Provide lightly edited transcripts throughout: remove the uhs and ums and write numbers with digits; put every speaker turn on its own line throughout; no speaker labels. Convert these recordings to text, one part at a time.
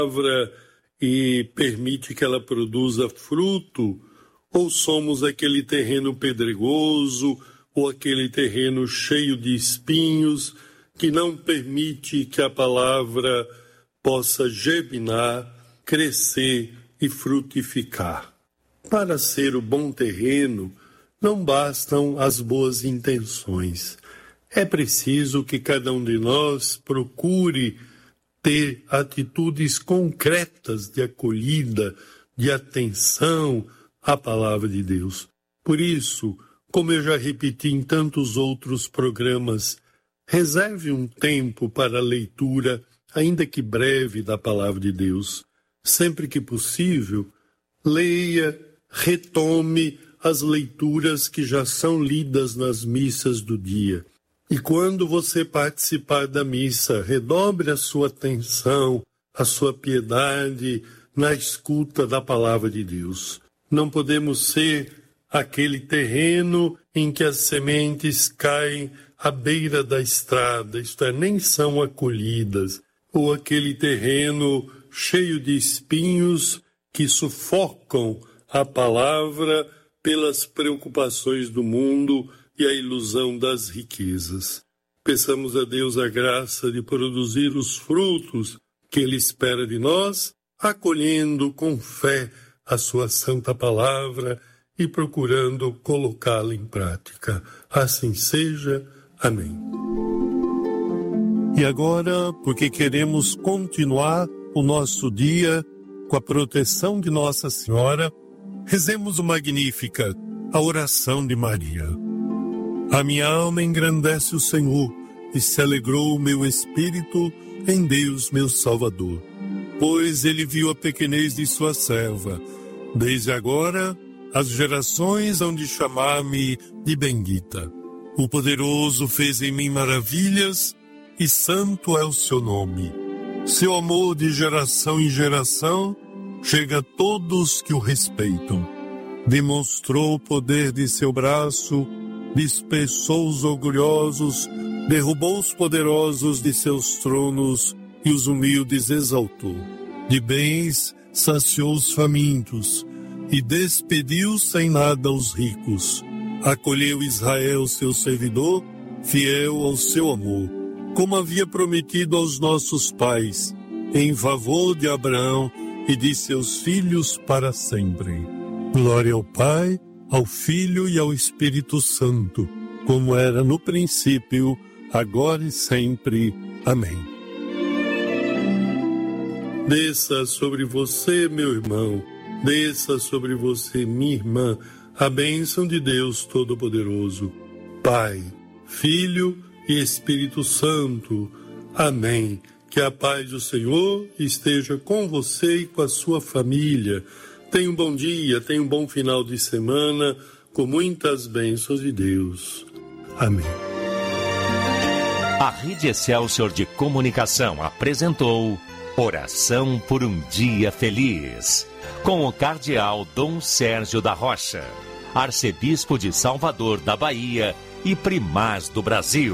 palavra e permite que ela produza fruto, ou somos aquele terreno pedregoso ou aquele terreno cheio de espinhos que não permite que a palavra possa germinar, crescer e frutificar. Para ser o bom terreno, não bastam as boas intenções. É preciso que cada um de nós procure ter atitudes concretas de acolhida, de atenção à palavra de Deus. Por isso, como eu já repeti em tantos outros programas, reserve um tempo para a leitura, ainda que breve, da palavra de Deus. Sempre que possível, leia, retome as leituras que já são lidas nas missas do dia. E quando você participar da missa, redobre a sua atenção, a sua piedade na escuta da palavra de Deus. Não podemos ser aquele terreno em que as sementes caem à beira da estrada, isto é, nem são acolhidas, ou aquele terreno cheio de espinhos que sufocam a palavra pelas preocupações do mundo e a ilusão das riquezas. Peçamos a Deus a graça de produzir os frutos que Ele espera de nós, acolhendo com fé a sua santa palavra e procurando colocá-la em prática. Assim seja. Amém. E agora, porque queremos continuar o nosso dia com a proteção de Nossa Senhora, rezemos o Magníficat, a oração de Maria. A minha alma engrandece o Senhor, e se alegrou o meu espírito em Deus, meu Salvador. Pois Ele viu a pequenez de sua serva. Desde agora, as gerações hão de chamar-me de bendita. O Poderoso fez em mim maravilhas, e santo é o seu nome. Seu amor de geração em geração chega a todos que o respeitam. Demonstrou o poder de seu braço, dispersou os orgulhosos, derrubou os poderosos de seus tronos e os humildes exaltou. De bens saciou os famintos e despediu sem nada os ricos. Acolheu Israel, seu servidor, fiel ao seu amor, como havia prometido aos nossos pais, em favor de Abraão e de seus filhos para sempre. Glória ao Pai, ao Filho e ao Espírito Santo, como era no princípio, agora e sempre. Amém. Desça sobre você, meu irmão, desça sobre você, minha irmã, a bênção de Deus Todo-Poderoso, Pai, Filho e Espírito Santo. Amém. Que a paz do Senhor esteja com você e com a sua família. Tenha um bom dia, tenha um bom final de semana, com muitas bênçãos de Deus. Amém.
A Rede Excelsior de Comunicação apresentou Oração por um Dia Feliz, com o Cardeal Dom Sérgio da Rocha, Arcebispo de Salvador da Bahia e Primaz do Brasil.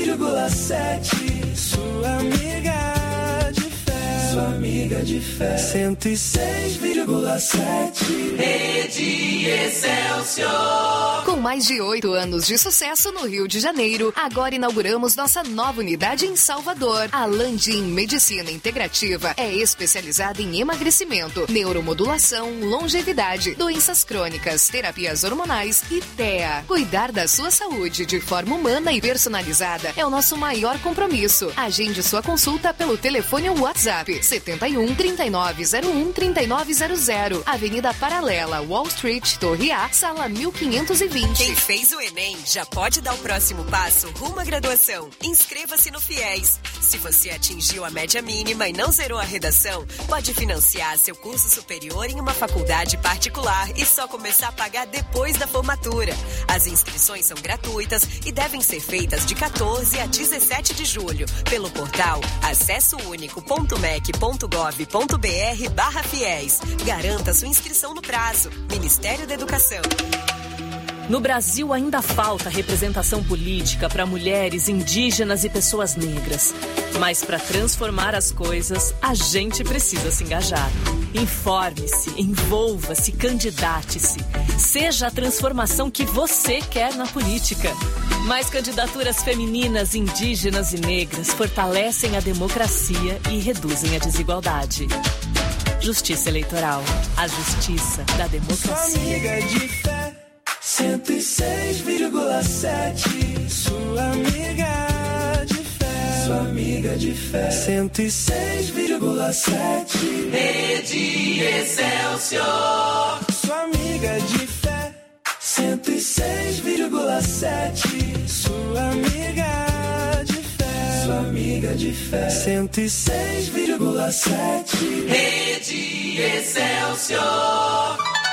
106,7. Sua amiga de fé. Sua amiga de fé. 106,7. Rede Excelsior.
Com mais de 8 anos de sucesso no Rio de Janeiro, agora inauguramos nossa nova unidade em Salvador. A Landim Medicina Integrativa é especializada em emagrecimento, neuromodulação, longevidade, doenças crônicas, terapias hormonais e TEA. Cuidar da sua saúde de forma humana e personalizada é o nosso maior compromisso. Agende sua consulta pelo telefone ou WhatsApp 71 3901 3900, Avenida Paralela, Wall Street, Torre A, Sala 1520.
Quem fez o Enem já pode dar o próximo passo rumo à graduação. Inscreva-se no FIES. Se você atingiu a média mínima e não zerou a redação, pode financiar seu curso superior em uma faculdade particular e só começar a pagar depois da formatura. As inscrições são gratuitas e devem ser feitas de 14 a 17 de julho pelo portal acessounico.mec.gov.br/FIES. Garanta sua inscrição no prazo. Ministério da Educação.
No Brasil ainda falta representação política para mulheres, indígenas e pessoas negras. Mas para transformar as coisas, a gente precisa se engajar. Informe-se, envolva-se, candidate-se. Seja a transformação que você quer na política. Mais candidaturas femininas, indígenas e negras fortalecem a democracia e reduzem a desigualdade. Justiça Eleitoral. A justiça da democracia.
Amiga de fé. 106,7. Sua amiga de fé. Sua amiga de fé. 106,7. Rede Excelsior. Sua amiga de fé. 106,7. Sua amiga de fé. Sua amiga de fé. 106,7. Rede Excelsior.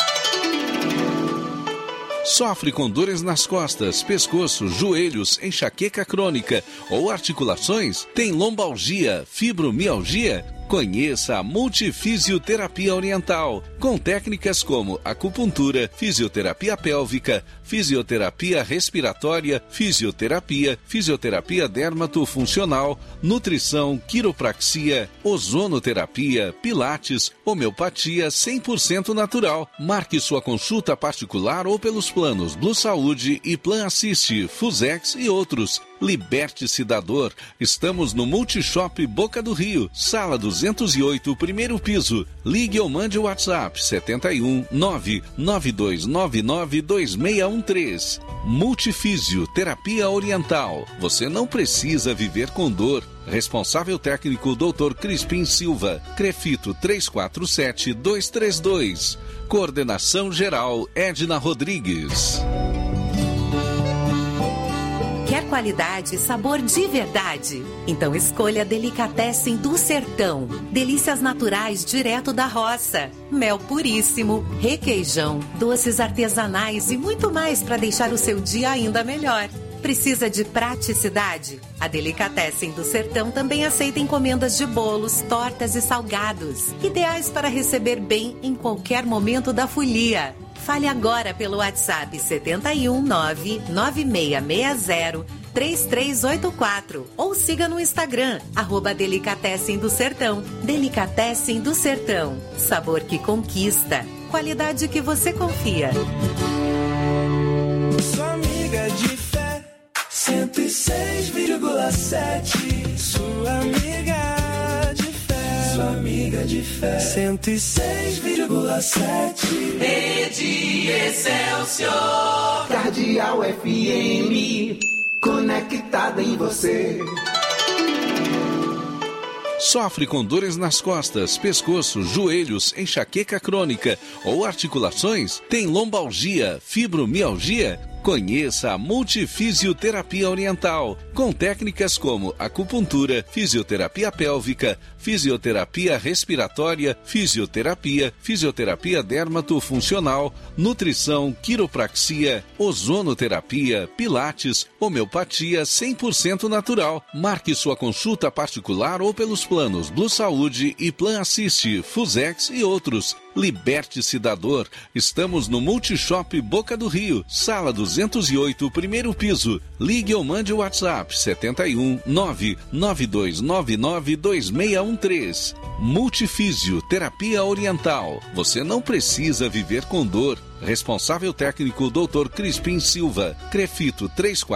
Sofre com dores nas costas, pescoço, joelhos, enxaqueca crônica ou articulações? Tem lombalgia, fibromialgia? Conheça a Multifisioterapia Oriental, com técnicas como acupuntura, fisioterapia pélvica, fisioterapia respiratória, fisioterapia dermatofuncional, nutrição, quiropraxia, ozonoterapia, pilates, homeopatia 100% natural. Marque sua consulta particular ou pelos planos Blue Saúde e Plan Assist, Fusex e outros. Liberte-se da dor. Estamos no Multishop Boca do Rio, sala 208, primeiro piso. Ligue ou mande o WhatsApp 71 99299 2613. Multifísio Terapia Oriental. Você não precisa viver com dor. Responsável técnico Dr. Crispim Silva. Crefito 347232. Coordenação geral Edna Rodrigues.
Quer qualidade e sabor de verdade? Então escolha Delicatessen do Sertão. Delícias naturais direto da roça. Mel puríssimo, requeijão, doces artesanais e muito mais para deixar o seu dia ainda melhor. Precisa de praticidade? A Delicatessen do Sertão também aceita encomendas de bolos, tortas e salgados. Ideais para receber bem em qualquer momento da folia. Fale agora pelo WhatsApp 71996603384 ou siga no Instagram, @Delicatessen do Sertão. Delicatessen do Sertão. Sabor que conquista. Qualidade que você confia.
Sua amiga de fé. 106,7. Sua amiga de fé. Sua amiga de fé. 106,7. Rede Excelsior.
Cardeal FM. Conectada em você.
Sofre com dores nas costas, pescoço, joelhos, enxaqueca crônica ou articulações? Tem lombalgia, fibromialgia? Conheça a Multifisioterapia Oriental, com técnicas como acupuntura, fisioterapia pélvica, fisioterapia respiratória, fisioterapia dermatofuncional, nutrição, quiropraxia, ozonoterapia, pilates, homeopatia 100% natural. Marque sua consulta particular ou pelos planos Blue Saúde e Plan Assist, Fusex e outros. liberte-se da dor. Estamos no Multishop Boca do Rio, sala 208, primeiro piso. Ligue ou mande o WhatsApp 71 99299 2613. Multifísio, terapia oriental. Você não precisa viver com dor. Responsável técnico Dr. Crispim Silva, Crefito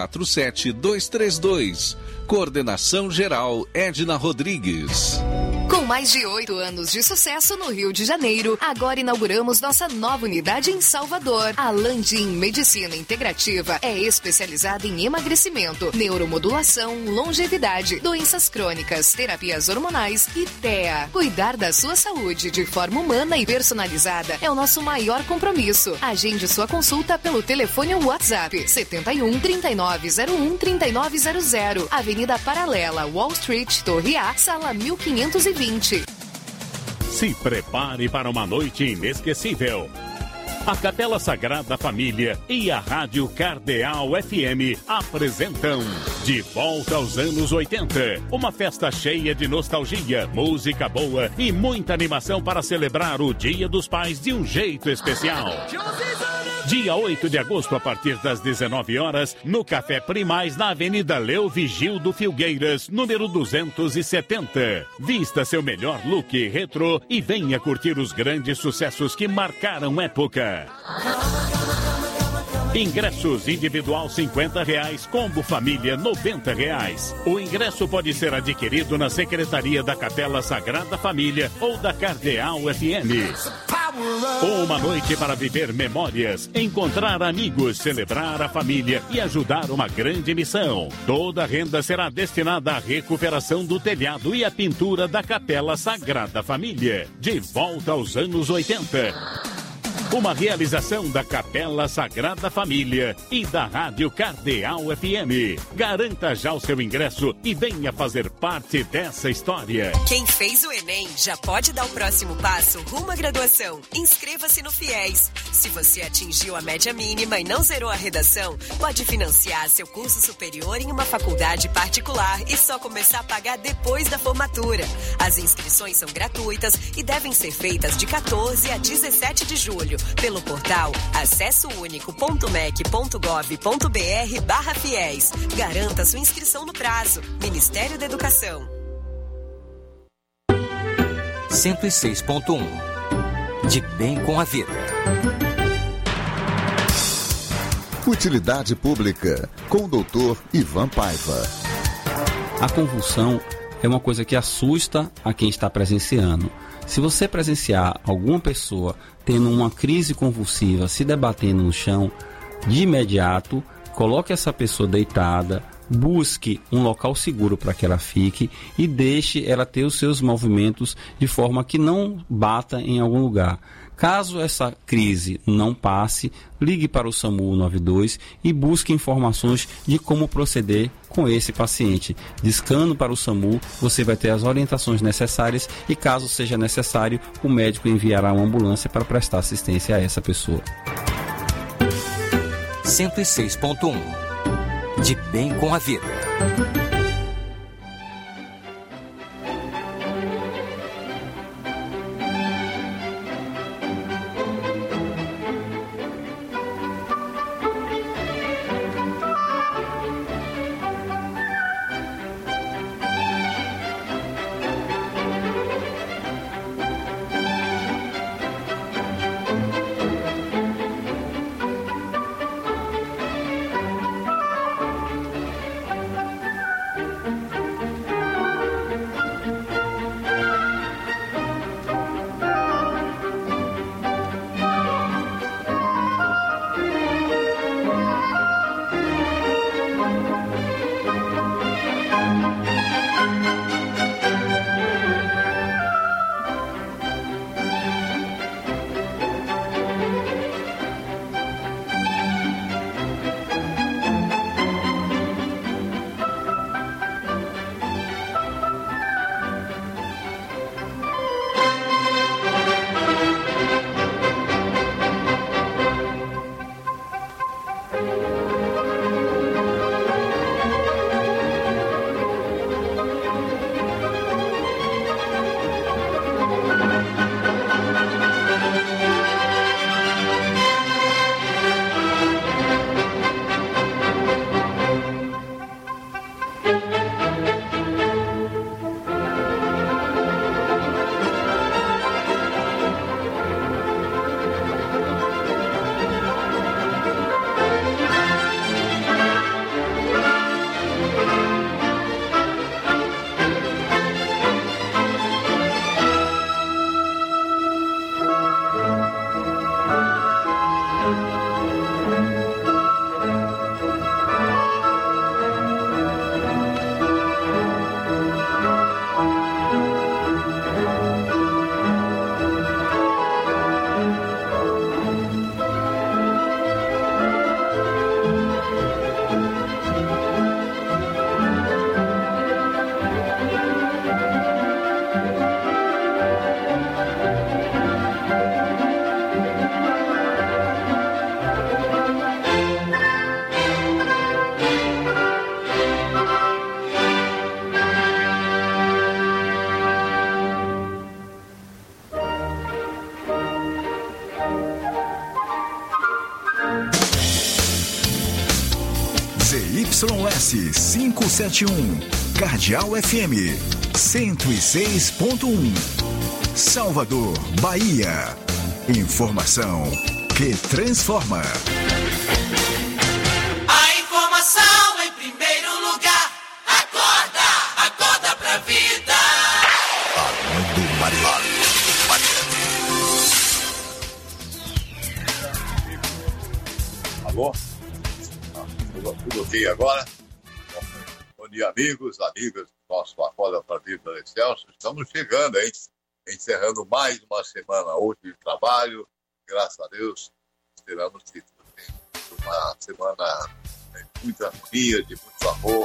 347232. Coordenação geral Edna Rodrigues.
Com mais de 8 anos de sucesso no Rio de Janeiro, agora inauguramos nossa nova unidade em Salvador. A Landim Medicina Integrativa é especializada em emagrecimento, neuromodulação, longevidade, doenças crônicas, terapias hormonais e TEA. Cuidar da sua saúde de forma humana e personalizada é o nosso maior compromisso. Agende sua consulta pelo telefone ou WhatsApp 71 3901 3900, Avenida Paralela, Wall Street, Torre A, sala 1520.
Se prepare para uma noite inesquecível. A Capela Sagrada Família e a Rádio Cardeal FM apresentam De Volta aos Anos 80. Uma festa cheia de nostalgia, música boa e muita animação para celebrar o Dia dos Pais de um jeito especial. Dia 8 de agosto, a partir das 19 horas, no Café Primaz, na Avenida Leo Vigildo Filgueiras, número 270. Vista seu melhor look retrô e venha curtir os grandes sucessos que marcaram época. Ingressos individual R$50, combo família R$90. O ingresso pode ser adquirido na Secretaria da Capela Sagrada Família ou da Cardeal FM. Uma noite para viver memórias, encontrar amigos, celebrar a família e ajudar uma grande missão. Toda a renda será destinada à recuperação do telhado e à pintura da Capela Sagrada Família. De volta aos anos 80. Uma realização da Capela Sagrada Família e da Rádio Cardeal FM. Garanta já o seu ingresso e venha fazer parte dessa história.
Quem fez o Enem já pode dar o próximo passo rumo à graduação. Inscreva-se no FIES. Se você atingiu a média mínima e não zerou a redação, pode financiar seu curso superior em uma faculdade particular e só começar a pagar depois da formatura. As inscrições são gratuitas e devem ser feitas de 14 a 17 de julho. Pelo portal acessounico.mec.gov.br/fiéis. Garanta sua inscrição no prazo. Ministério da Educação.
106.1. De bem com a vida.
Utilidade Pública, com o Dr. Ivan Paiva.
A convulsão é uma coisa que assusta a quem está presenciando. Se você presenciar alguma pessoa tendo uma crise convulsiva, se debatendo no chão, de imediato, coloque essa pessoa deitada, busque um local seguro para que ela fique e deixe ela ter os seus movimentos de forma que não bata em algum lugar. Caso essa crise não passe, ligue para o SAMU 92 e busque informações de como proceder com esse paciente. Discando para o SAMU, você vai ter as orientações necessárias e, caso seja necessário, o médico enviará uma ambulância para prestar assistência a essa pessoa.
106.1. De bem com a vida.
ZYS 571, Cardeal FM 106.1, Salvador, Bahia. Informação que transforma.
A informação em primeiro lugar. Acorda pra vida.
Armando Mariano.
Alô? Tudo ok agora? Bom dia, amigos, amigas do nosso Acorda pra Vida Excelso. Estamos chegando, hein? Encerrando mais uma semana hoje de trabalho. Graças a Deus, esperamos que uma semana de muita harmonia, de muito amor.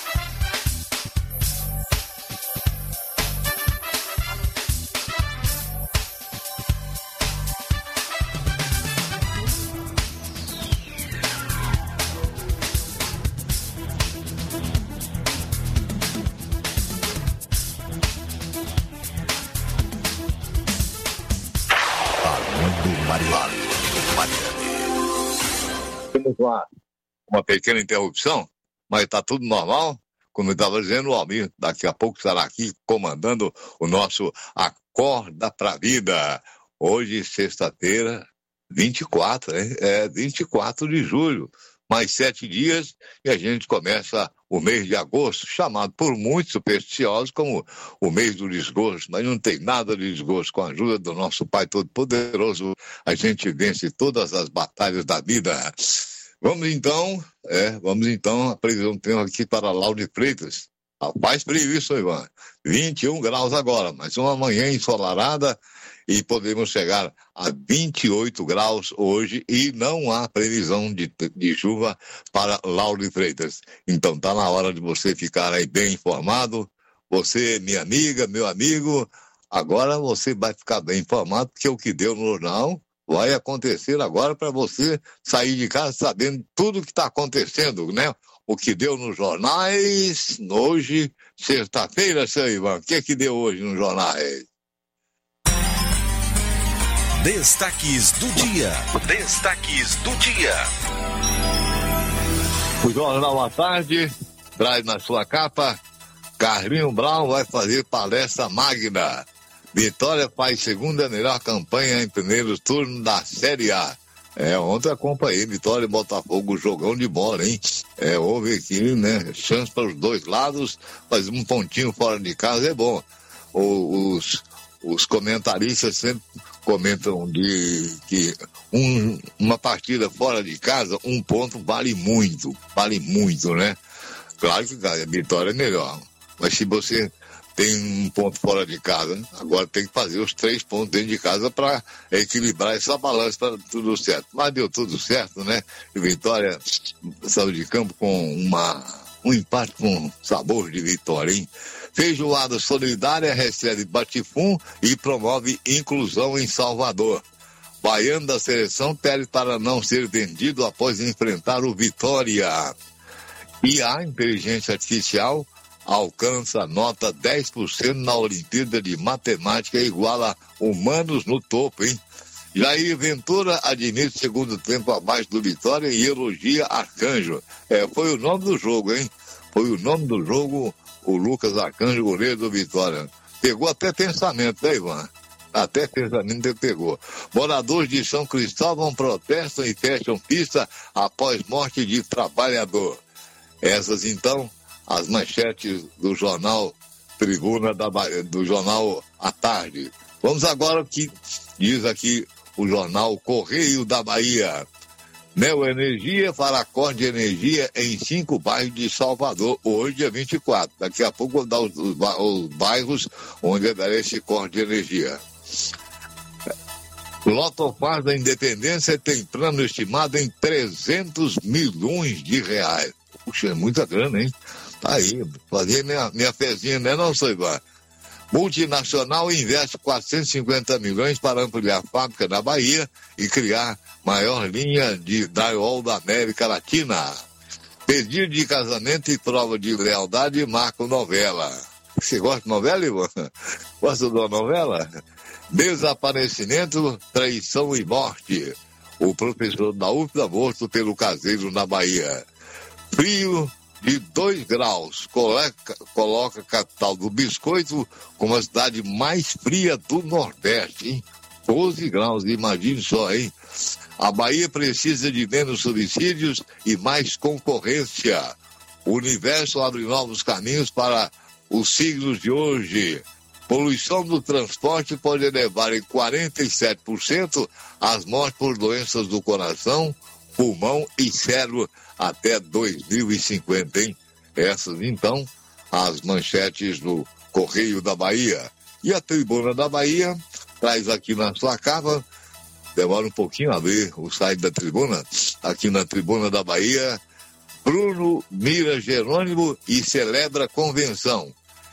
Temos uma pequena interrupção, mas está tudo normal. Como eu estava dizendo, o Almir daqui a pouco estará aqui comandando o nosso Acorda pra Vida. Hoje, sexta-feira, 24, hein? 24 de julho. Mais 7 dias e a gente começa o mês de agosto, chamado por muitos supersticiosos como o mês do desgosto, mas não tem nada de desgosto. Com a ajuda do nosso Pai Todo-Poderoso, a gente vence todas as batalhas da vida. Vamos então apresentar um tema aqui para Lauro Freitas. Faz frio isso, Ivan. 21 graus agora, mas uma manhã ensolarada e podemos chegar a 28 graus hoje e não há previsão de chuva para Lauro Freitas. Então tá na hora de você ficar aí bem informado. Você, minha amiga, meu amigo, agora você vai ficar bem informado porque o que deu no jornal vai acontecer agora para você sair de casa sabendo tudo o que está acontecendo, né? O que deu nos jornais hoje, sexta-feira, seu Ivan. O que deu hoje nos jornais?
Destaques do dia.
O Jornal à Tarde traz na sua capa: Carlinho Brown vai fazer palestra magna. Vitória faz segunda melhor campanha em primeiro turno da Série A. Ontem acompanhei Vitória e Botafogo, jogão de bola, hein? Houve aqui, né? Chance para os dois lados, mas um pontinho fora de casa é bom. Os comentaristas sempre comentam que uma partida fora de casa, um ponto vale muito, né? Claro que a vitória é melhor, mas se você tem um ponto fora de casa, agora tem que fazer os 3 pontos dentro de casa para equilibrar essa balança para tudo certo. Mas deu tudo certo, né? E Vitória saiu de campo com um empate com sabor de vitória, hein? Feijoada Solidária recebe Batifum e promove inclusão em Salvador. Baiano da seleção pede para não ser vendido após enfrentar o Vitória. E a inteligência artificial alcança nota 10% na Olimpíada de Matemática e iguala humanos no topo, hein? Jair Ventura admite segundo tempo abaixo do Vitória e elogia Arcanjo. Foi o nome do jogo, hein? Foi o nome do jogo, o Lucas Arcanjo, goleiro do Vitória. Pegou até pensamento, né, Ivan? Até pensamento ele pegou. Moradores de São Cristóvão protestam e fecham pista após morte de trabalhador. Essas, então, as manchetes do jornal Tribuna, do jornal à tarde. Vamos agora ao que diz aqui o jornal Correio da Bahia. Neoenergia fará corte de energia em 5 bairros de Salvador, hoje, dia 24. Daqui a pouco vou dar os bairros onde dará esse corte de energia. Lotofaz da Independência tem plano estimado em 300 milhões de reais. Puxa, é muita grana, hein? Tá aí, fazer minha fezinha, né, não, Soivan? Multinacional investe 450 milhões para ampliar a fábrica na Bahia e criar maior linha de drywall da América Latina. Pedido de casamento e prova de lealdade marcam novela. Você gosta de novela, Ivan? Gosta da novela? Desaparecimento, traição e morte. O professor da UFBA morto pelo caseiro na Bahia. frio de 2 graus. Coloca a capital do biscoito como a cidade mais fria do Nordeste, hein? 12 graus, imagine só, hein? A Bahia precisa de menos subsídios e mais concorrência. O universo abre novos caminhos para os siglos de hoje. Poluição do transporte pode elevar em 47% as mortes por doenças do coração, pulmão e cérebro até 2050, hein? Essas, então, as manchetes do Correio da Bahia. E a Tribuna da Bahia traz aqui na sua capa, demora um pouquinho a ver o site da Tribuna, aqui na Tribuna da Bahia, Bruno mira Jerônimo e celebra convenção.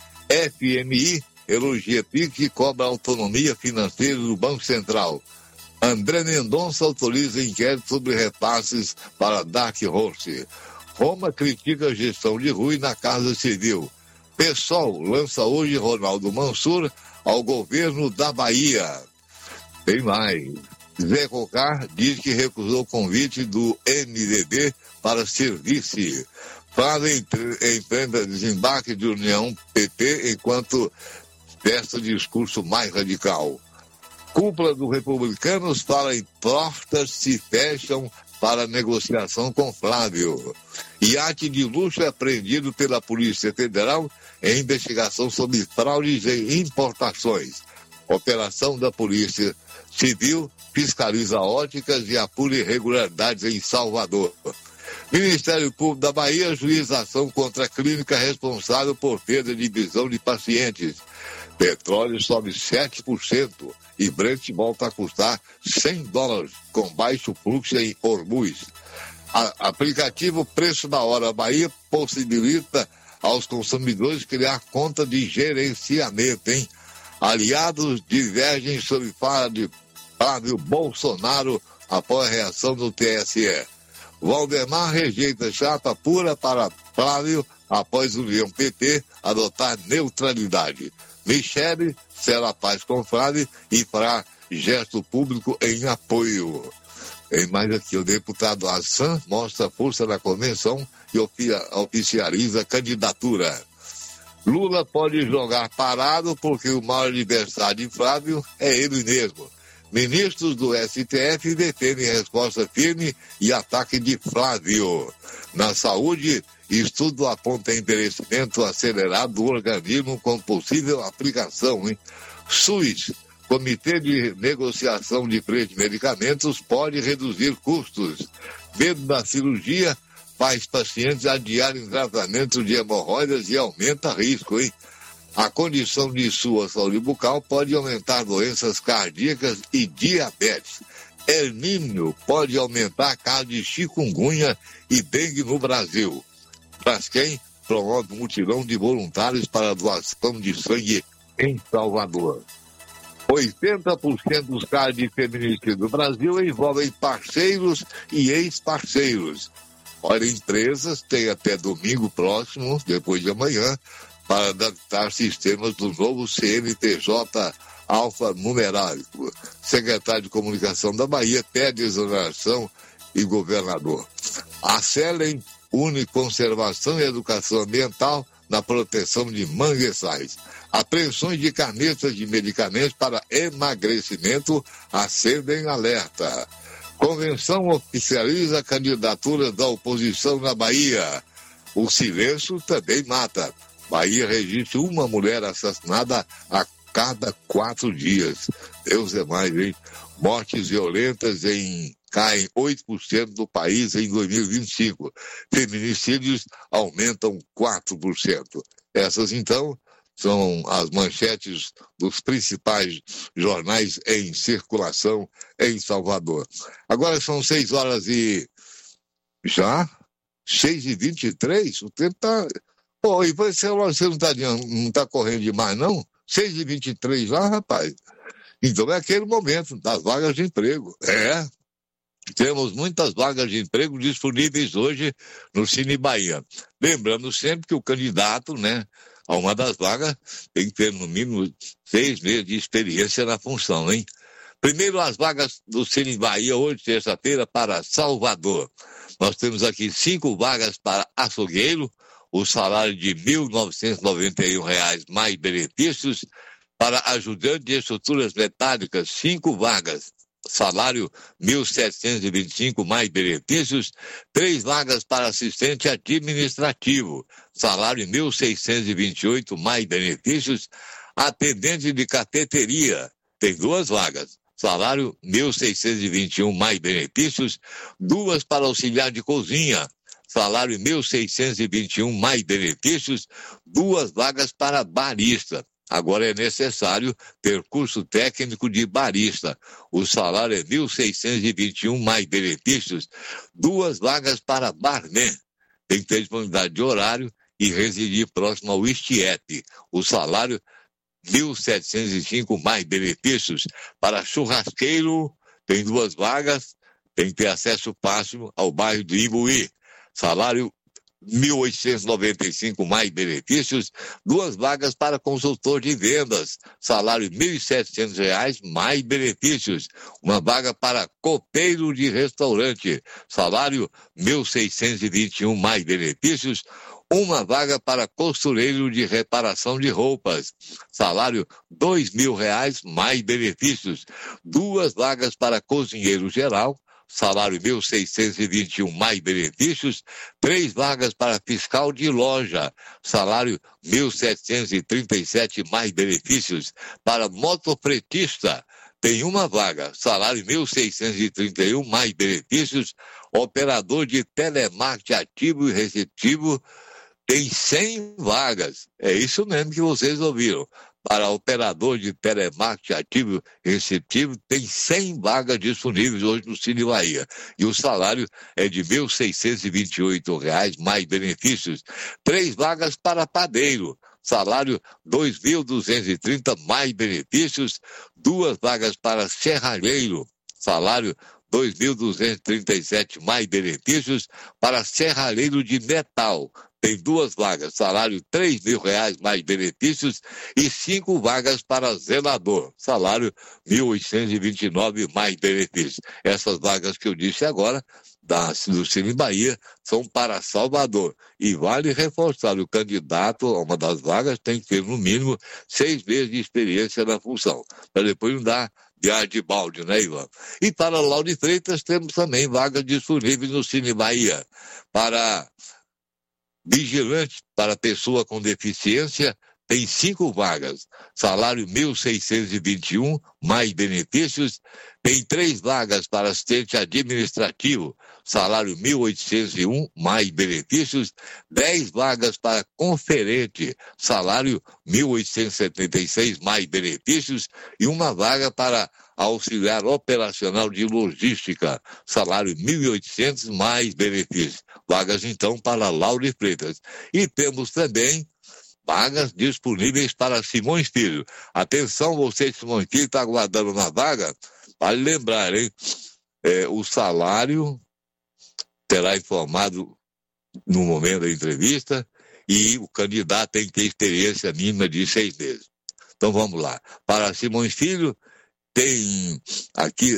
FMI elogia PIC e cobra autonomia financeira do Banco Central. André Mendonça autoriza inquérito sobre repasses para Dark Horse. Roma critica a gestão de Rui na Casa Civil. PSOL lança hoje Ronaldo Mansur ao governo da Bahia. Tem mais. Zé Cocar diz que recusou o convite do MDB para ser vice. Flávio enfrenta desembarque de União PT enquanto testa discurso mais radical. Cúpula dos republicanos fala em portas se fecham para negociação com Flávio. Iate de luxo é apreendido pela Polícia Federal em investigação sobre fraudes em importações. Operação da Polícia Civil fiscaliza óticas e apura irregularidades em Salvador. Ministério Público da Bahia juiza ação contra a clínica responsável por perda de visão de pacientes. Petróleo sobe 7% e Brent volta a custar $100 com baixo fluxo em Hormuz. Aplicativo Preço da Hora Bahia possibilita aos consumidores criar conta de gerenciamento, hein? Aliados divergem sobre fala de Flávio Bolsonaro após a reação do TSE. Valdemar rejeita chapa pura para Flávio após União PT adotar neutralidade. Michele será paz com Flávio e fará gesto público em apoio. Tem mais aqui, o deputado Hassan mostra força na convenção e oficializa a candidatura. Lula pode jogar parado porque o maior adversário de Flávio é ele mesmo. Ministros do STF defendem resposta firme e ataque de Flávio. Na saúde, estudo aponta envelhecimento acelerado do organismo com possível aplicação, hein? SUS, Comitê de Negociação de Preço de Medicamentos, pode reduzir custos. Medo da cirurgia faz pacientes adiarem tratamento de hemorroidas e aumenta risco, hein? A condição de sua saúde bucal pode aumentar doenças cardíacas e diabetes. El Niño pode aumentar a caso de chikungunya e dengue no Brasil. Braskem promove mutirão de voluntários para doação de sangue em Salvador. 80% dos casos de feminicídio do Brasil envolvem parceiros e ex-parceiros. Olha, empresas têm até domingo próximo, depois de amanhã, para adaptar sistemas do novo CNPJ alfanumérico. Secretário de Comunicação da Bahia pede exoneração e governador. A CELEM une conservação e educação ambiental na proteção de manguezais. Apreensões de canetas de medicamentos para emagrecimento acendem alerta. Convenção oficializa a candidatura da oposição na Bahia. O silêncio também mata. Bahia registra uma mulher assassinada a cada 4 dias. Deus é mais, hein? Mortes violentas caem 8% do país em 2025. Feminicídios aumentam 4%. Essas, então, são as manchetes dos principais jornais em circulação em Salvador. Agora são 6 horas e... Já? 6h23? O tempo está... Pô, e você não está correndo demais, não? 6h23 lá, rapaz. Então é aquele momento das vagas de emprego. Temos muitas vagas de emprego disponíveis hoje no Cine Bahia. Lembrando sempre que o candidato, né, a uma das vagas tem que ter no mínimo 6 meses de experiência na função, hein? Primeiro as vagas do Cine Bahia hoje, terça-feira, para Salvador. Nós temos aqui 5 vagas para açougueiro, o salário de R$ 1.991 mais benefícios. Para ajudante de estruturas metálicas, 5 vagas, salário R$ 1.725 mais benefícios. 3 vagas para assistente administrativo, salário R$ 1.628 mais benefícios. Atendente de cafeteria, tem 2 vagas, salário R$ 1.621 mais benefícios. 2 para auxiliar de cozinha, salário R$ 1.621 mais benefícios. 2 vagas para barista. Agora é necessário ter curso técnico de barista. O salário é R$ 1.621 mais benefícios. 2 vagas para barman. Tem que ter disponibilidade de horário e residir próximo ao Estiete. O salário R$ 1.705 mais benefícios. Para churrasqueiro, tem 2 vagas. Tem que ter acesso fácil ao bairro do Imbuí. Salário R$ 1.895 mais benefícios. 2 vagas para consultor de vendas, salário R$ 1.700 mais benefícios. 1 vaga para copeiro de restaurante, salário R$ 1.621 mais benefícios. 1 vaga para costureiro de reparação de roupas, salário R$ 2.000 mais benefícios. 2 vagas para cozinheiro geral, salário R$ 1.621 mais benefícios. 3 vagas para fiscal de loja, salário R$ 1.737 mais benefícios. Para motofretista, tem 1 vaga, salário R$ 1.631 mais benefícios. Operador de telemarketing ativo e receptivo, tem 100 vagas. É isso mesmo que vocês ouviram. Para operador de telemarketing ativo e receptivo, tem 100 vagas disponíveis hoje no Cine Bahia. E o salário é de R$ 1.628 mais benefícios. 3 vagas para padeiro, salário R$ 2.230 mais benefícios. 2 vagas para serralheiro, salário R$ 2.237 mais benefícios. Para serralheiro de metal, tem 2 vagas, salário R$ 3.000 mais benefícios. E 5 vagas para zelador, salário R$ 1.829 mais benefícios. Essas vagas que eu disse agora, do Cine Bahia, são para Salvador. E vale reforçar, o candidato a uma das vagas tem que ter no mínimo 6 meses de experiência na função, para depois não dar de ar de balde, né, Ivan? E para Lauro Freitas temos também vagas disponíveis no Cine Bahia. Para vigilante para pessoa com deficiência, tem 5 vagas, salário R$ 1.621 mais benefícios. Tem 3 vagas para assistente administrativo, salário R$ 1.801 mais benefícios. 10 vagas para conferente, salário R$ 1.876 mais benefícios. E 1 vaga para auxiliar operacional de logística, salário R$ 1.800 mais benefícios. Vagas, então, para Lauro Freitas. E temos também vagas disponíveis para Simões Filho. Atenção, você, Simões Filho, está aguardando uma vaga? Vale lembrar, hein? O salário será informado no momento da entrevista e o candidato tem que ter experiência mínima de 6 meses. Então, vamos lá. Para Simões Filho, tem aqui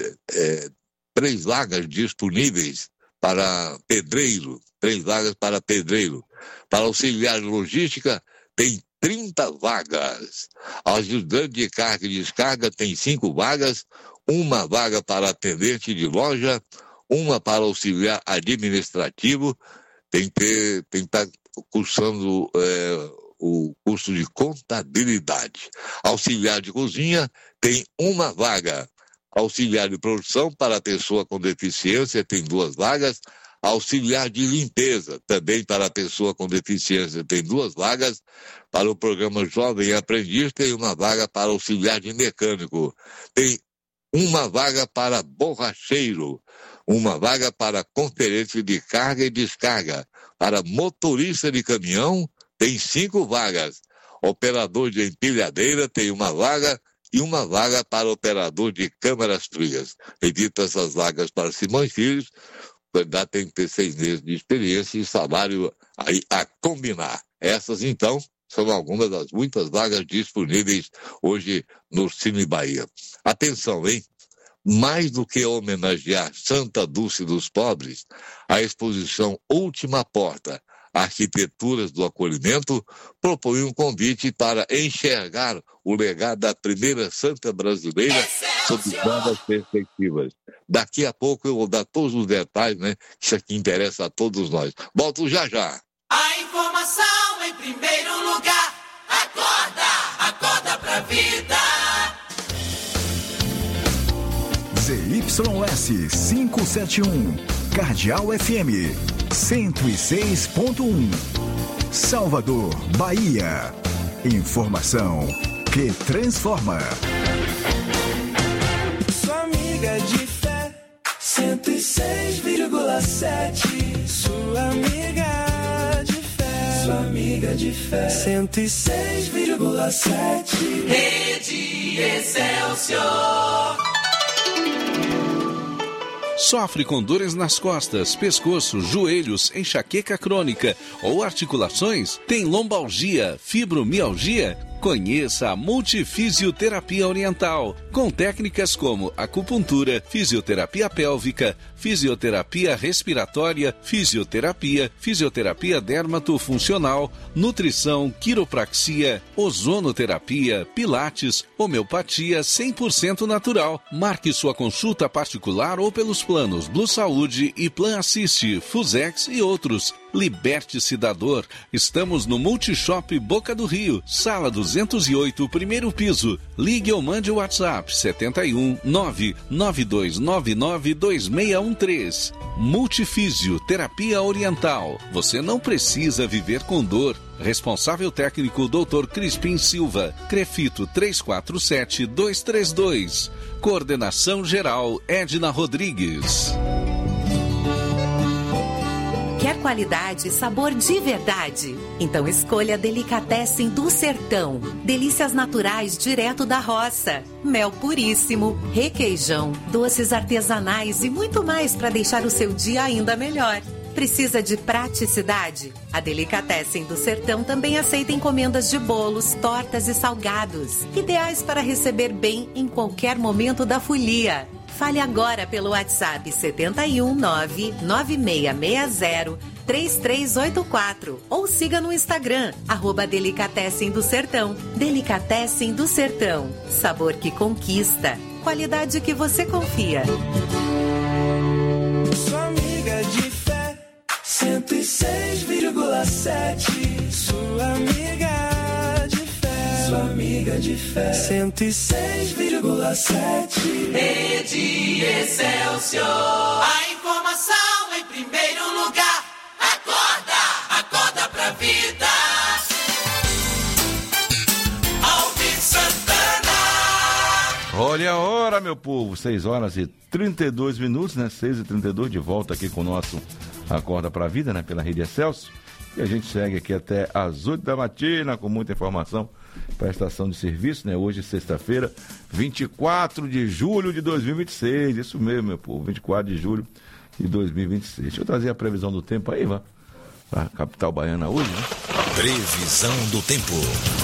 3 vagas disponíveis para pedreiro, 3 vagas para pedreiro. Para auxiliar de logística, tem 30 vagas. Ajudante de carga e descarga tem 5 vagas, 1 vaga para atendente de loja, 1 para auxiliar administrativo, tem que estar cursando o curso de contabilidade. Auxiliar de cozinha tem 1 vaga. Auxiliar de produção para pessoa com deficiência tem 2 vagas. Auxiliar de limpeza, também para a pessoa com deficiência, tem 2 vagas. Para o programa Jovem Aprendiz, tem 1 vaga para auxiliar de mecânico. Tem 1 vaga para borracheiro. 1 vaga para conferente de carga e descarga. Para motorista de caminhão, tem 5 vagas. Operador de empilhadeira tem 1 vaga. E 1 vaga para operador de câmaras frias. Repito, essas vagas para Simões Filhos. O candidato tem que ter 6 meses de experiência e salário aí a combinar. Essas, então, são algumas das muitas vagas disponíveis hoje no Cine Bahia. Atenção, hein? Mais do que homenagear Santa Dulce dos Pobres, a exposição Última Porta, Arquiteturas do Acolhimento, propõe um convite para enxergar o legado da primeira santa brasileira sob várias perspectivas. Daqui a pouco eu vou dar todos os detalhes, né? Isso aqui interessa a todos nós. Volto já já.
A informação em primeiro lugar. Acorda pra vida.
ZYS 571, Cardeal FM 106.1, Salvador, Bahia. Informação que transforma.
Sua amiga de fé, 106,7. Sua amiga de fé, sua amiga de fé, 106,7. Rede Excelsior.
Sofre com dores nas costas, pescoço, joelhos, enxaqueca crônica ou articulações? Tem lombalgia, fibromialgia? Conheça a Multifisioterapia Oriental, com técnicas como acupuntura, fisioterapia pélvica, fisioterapia respiratória, fisioterapia dermatofuncional, nutrição, quiropraxia, ozonoterapia, pilates, homeopatia 100% natural. Marque sua consulta particular ou pelos planos Blue Saúde e Plan Assist, Fusex e outros. Liberte-se da dor. Estamos no Multishop Boca do Rio, sala 208, primeiro piso. Ligue ou mande o WhatsApp 71 99299 2613. Multifísio Terapia Oriental. Você não precisa viver com dor. Responsável técnico Dr. Crispim Silva. Crefito 347232. Coordenação geral Edna Rodrigues.
Quer qualidade e sabor de verdade? Então escolha Delicatessen do Sertão. Delícias naturais direto da roça. Mel puríssimo, requeijão, doces artesanais e muito mais para deixar o seu dia ainda melhor. Precisa de praticidade? A Delicatessen do Sertão também aceita encomendas de bolos, tortas e salgados, ideais para receber bem em qualquer momento da folia. Fale agora pelo WhatsApp 71996603384 ou siga no Instagram, @Delicatessen do Sertão. Delicatessen do Sertão. Sabor que conquista. Qualidade que você confia.
Sua amiga de fé, 106,7. Sua amiga de fé, sua amiga de fé, 106,7. Rede Excelsior. A informação em primeiro lugar. Acorda pra vida. Alvin Santana.
Olha a hora, meu povo, 6 horas e 32 minutos, né? 6h32, de volta aqui com o nosso Acorda pra Vida, né? Pela Rede Excelsior. E a gente segue aqui até às 8 da matina com muita informação para a estação de serviço, né? Hoje, sexta-feira, 24 de julho de 2026. Isso mesmo, meu povo, 24 de julho de 2026. Deixa eu trazer a previsão do tempo aí, vá. Para a capital baiana hoje, né?
Previsão do tempo.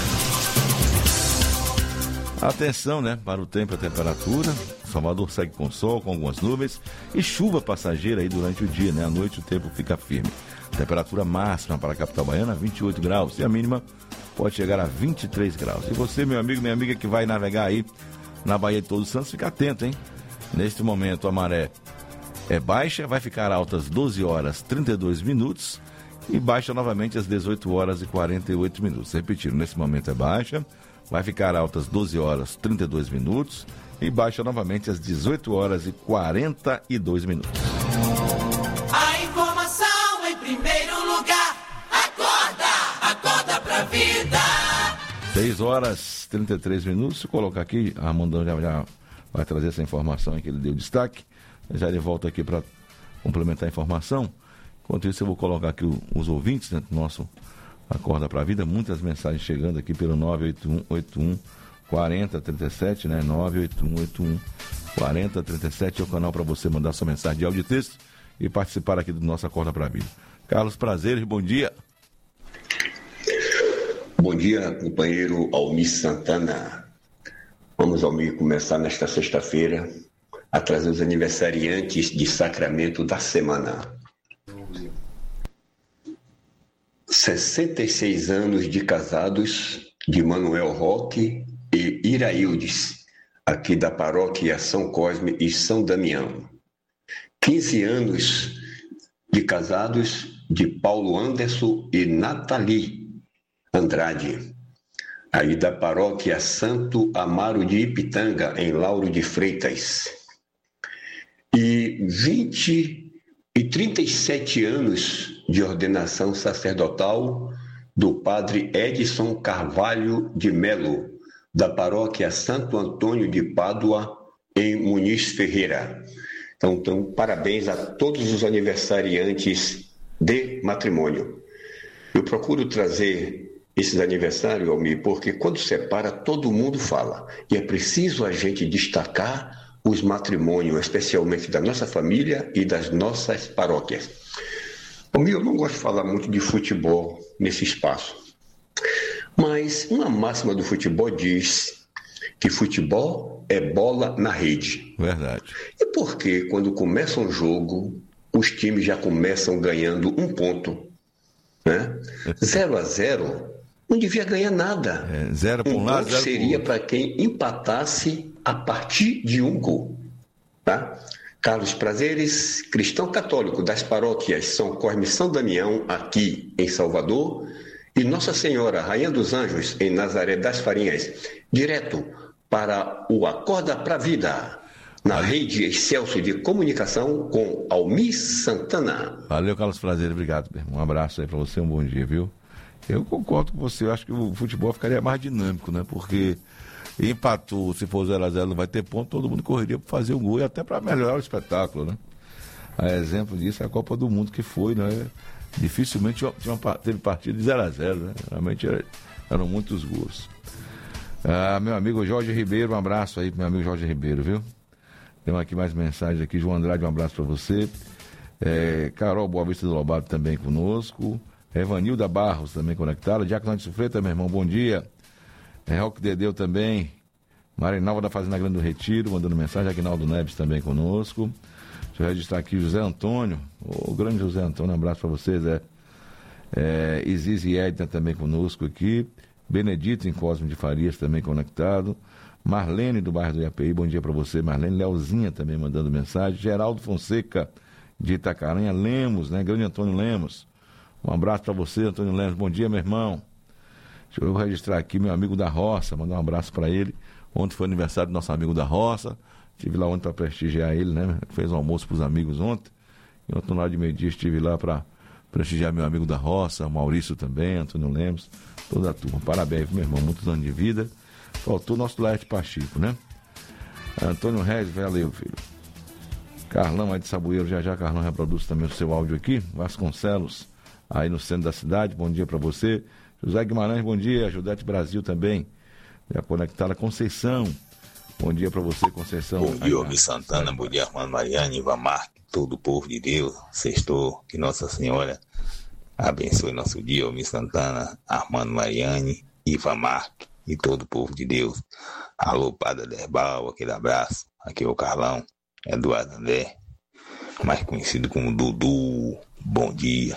Atenção, né? Para o tempo e a temperatura. Salvador segue com sol, com algumas nuvens e chuva passageira aí durante o dia, né? À noite o tempo fica firme. Temperatura máxima para a capital baiana, 28 graus. E a mínima pode chegar a 23 graus. E você, meu amigo, minha amiga, que vai navegar aí na Baía de Todos os Santos, fica atento, hein? Neste momento a maré é baixa, vai ficar alta às 12 horas 32 minutos e baixa novamente às 18 horas e 48 minutos. Repetindo, nesse momento é baixa, vai ficar alta às 12 horas 32 minutos e baixa novamente às 18 horas e 42 minutos.
A informação em primeiro lugar. Acorda pra vida.
6 horas 33 minutos. Se eu colocar aqui, a Armandão já vai trazer essa informação aí que ele deu destaque. Já ele volta aqui para complementar a informação. Enquanto isso, eu vou colocar aqui os ouvintes, né, do nosso Acorda pra Vida. Muitas mensagens chegando aqui pelo 981814037, né? 981814037 é o canal para você mandar sua mensagem de áudio e texto e participar aqui do nosso Acorda pra Vida. Carlos Prazeres, bom dia.
Bom dia, companheiro Almir Santana. Vamos, Almir, começar nesta sexta-feira a trazer os aniversariantes de Sacramento da semana. 66 anos de casados de Manuel Roque e Iraildes, aqui da paróquia São Cosme e São Damião. 15 anos de casados de Paulo Anderson e Nathalie Andrade, aí da paróquia Santo Amaro de Ipitanga, em Lauro de Freitas. E 37 anos de ordenação sacerdotal do padre Edson Carvalho de Melo, da paróquia Santo Antônio de Pádua, em Muniz Ferreira. Então, parabéns a todos os aniversariantes de matrimônio. Eu procuro trazer esses aniversários, Almir, porque quando separa, todo mundo fala. E é preciso a gente destacar os matrimônios, especialmente da nossa família e das nossas paróquias. Almir, eu não gosto de falar muito de futebol nesse espaço, mas uma máxima do futebol diz que futebol é bola na rede.
Verdade.
E por que, quando começa um jogo, os times já começam ganhando um ponto, né? 0-0, não devia ganhar nada.
0 para um lado, 0
seria para quem empatasse a partir de um gol, tá? Carlos Prazeres, cristão católico das paróquias São Cosme e São Damião, aqui em Salvador, e Nossa Senhora, Rainha dos Anjos, em Nazaré das Farinhas, direto para o Acorda pra Vida, na rede Excelso de Comunicação com Almir Santana.
Valeu, Carlos Prazeres, obrigado, meu irmão. Um abraço aí para você, um bom dia, viu? Eu concordo com você, eu acho que o futebol ficaria mais dinâmico, né? Porque empatou, se for 0-0 não vai ter ponto, todo mundo correria para fazer um gol e até para melhorar o espetáculo, né? A exemplo disso é a Copa do Mundo que foi, né? Dificilmente teve partida de 0-0, né? Realmente eram muitos gols. Meu amigo Jorge Ribeiro, um abraço aí pro meu amigo Jorge Ribeiro, viu? Tem aqui mais mensagens aqui. João Andrade, um abraço para você. Carol Boa Vista do Lobato também conosco. Evanilda Barros também conectada. Diácono de Sufreta, meu irmão, bom dia. Roque Dedeu também. Marinalva da Fazenda Grande do Retiro, mandando mensagem. Aguinaldo Neves também conosco. Deixa eu registrar aqui José Antônio. O grande José Antônio, um abraço para vocês. Isis e Edna também conosco aqui. Benedito em Cosme de Farias também conectado. Marlene do bairro do IAPI, bom dia para você, Marlene. Leozinha também mandando mensagem. Geraldo Fonseca de Itacaranha. Lemos, né? Grande Antônio Lemos. Um abraço para você, Antônio Lemos. Bom dia, meu irmão. Deixa eu registrar aqui meu amigo da Roça, mandar um abraço para ele. Ontem foi aniversário do nosso amigo da Roça. Estive lá ontem para prestigiar ele, né? Fez um almoço para os amigos ontem. E ontem, no lado de meio-dia, estive lá para prestigiar meu amigo da Roça, Maurício também, Antônio Lemos, toda a turma. Parabéns, meu irmão, muitos anos de vida. Faltou o nosso Laerte Pachico, né? Antônio Reis, valeu, filho. Carlão aí de Saboeiro, já Carlão reproduz também o seu áudio aqui. Vasconcelos, aí no centro da cidade, bom dia para você. José Guimarães, bom dia. Judete Brasil também, já conectada. Conceição, bom dia para você, Conceição.
Bom dia, Almir Santana, bom dia, Armando Mariani, Ivan Marques, todo o povo de Deus. Sextou, que Nossa Senhora abençoe nosso dia, Almir Santana, Armando Mariani, Ivan Marques e todo o povo de Deus. Alô, Padre Derbal, aquele abraço. Aqui é o Carlão, Eduardo André, mais conhecido como Dudu. Bom dia.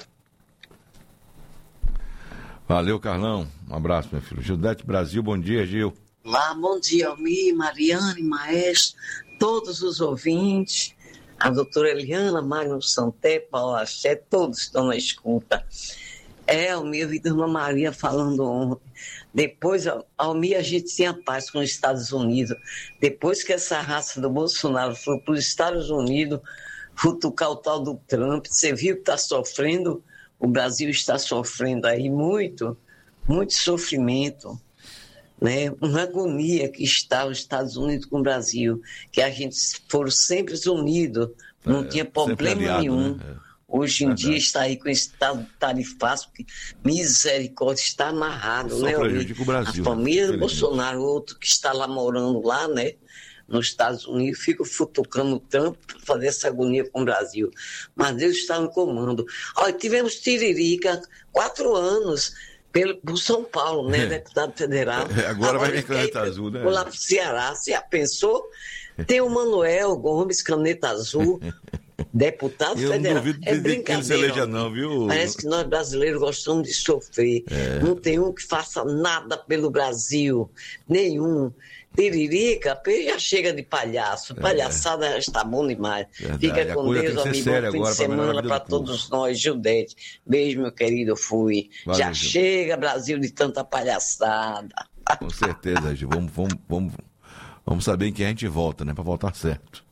Valeu, Carlão. Um abraço, meu filho. Judete Brasil, bom dia, Gil.
Lá, bom dia, Almir, Mariane, Maestro, todos os ouvintes, a doutora Eliana, Magno Santé, Paulo Axé, todos estão na escuta. Almir, eu vi a Irmã Maria falando ontem. Depois, Almir, a gente tinha paz com os Estados Unidos. Depois que essa raça do Bolsonaro foi para os Estados Unidos, futucar o tal do Trump, você viu que está sofrendo? O Brasil está sofrendo aí muito sofrimento, né? Uma agonia que está os Estados Unidos com o Brasil, que a gente foram sempre unidos, não tinha problema aliado, nenhum. Né? Hoje em dia está aí com esse estado tarifácio, que misericórdia, está amarrado,
só
né?
Prejudica o Brasil,
a família do Bolsonaro, outro que está lá morando lá, né? Nos Estados Unidos, fica futucando o Trump para fazer essa agonia com o Brasil. Mas Deus está no comando. Olha, tivemos Tiririca 4 anos por São Paulo, né? Deputado federal.
Agora vai vir caneta azul, né?
Vou lá para o Ceará. Você já pensou? Tem o Manuel Gomes, caneta azul, deputado federal.
Não duvido que ele se eleja não, viu?
Parece que nós brasileiros gostamos de sofrer. Não tem um que faça nada pelo Brasil. Nenhum. Tiririca, já chega de palhaço. Palhaçada já está bom demais.
Verdade.
Fica com Deus, amigo. Bom fim de semana para todos nós, Gildete. Beijo, meu querido, fui. Valeu, já Gil. Chega, Brasil, de tanta palhaçada.
Com certeza, Gil. Vamos saber em que a gente volta, né? Para voltar certo.